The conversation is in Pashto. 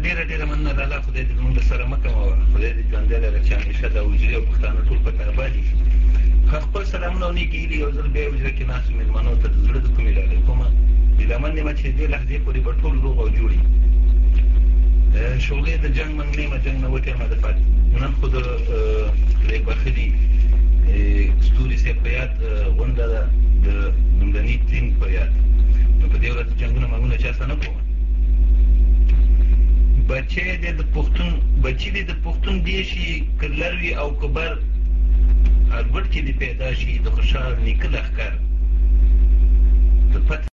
ډېره ډېره مننه لالا، خدای دې زموږ سره مه کوه، خدای دې ژوندی لره چې همیشه دا حجرې او پښتانه ټول پکې اباد شي. خپل سلامونه او نیکې هیلې یو ځل بیا یې حجره کې ناستو مېلمنو ته د زړه د کومې ډالۍ کومه. هیله مند یم چې دې لحظې پورې به ټول روغ او جوړ وي. شغلې د جنګ منګلې ما جنګ نه وکړم د فات نن خو د خدای بخښلي ستوري صاحب په یاد غونډه ده د لومړني ټیم په یاد. نو په دې ورځ جنګونه منګونه چا سره نه کوم. بچی دې د پښتون دی شي که لر وي او که بر، الوټ کې دې پیدا شي د خوشحال نیکه لښکر.